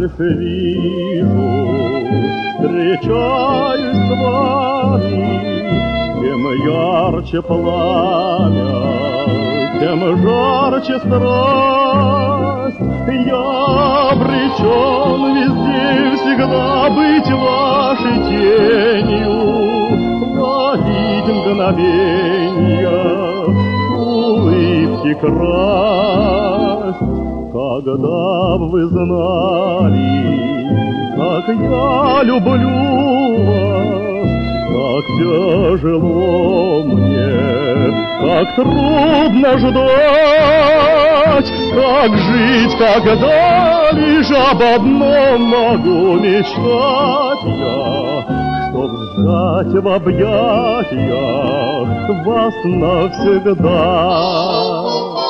больше вижу, встречаюсь с вами, тем ярче пламя, тем жарче страсть. Я обречен везде всегда быть вашей тенью, ловить мгновенья, улыбки красть. Когда б вы знали, как я люблю вас, как тяжело мне, как трудно ждать, как жить, когда лишь об одном могу мечтать я, чтоб сжать в объятиях вас навсегда.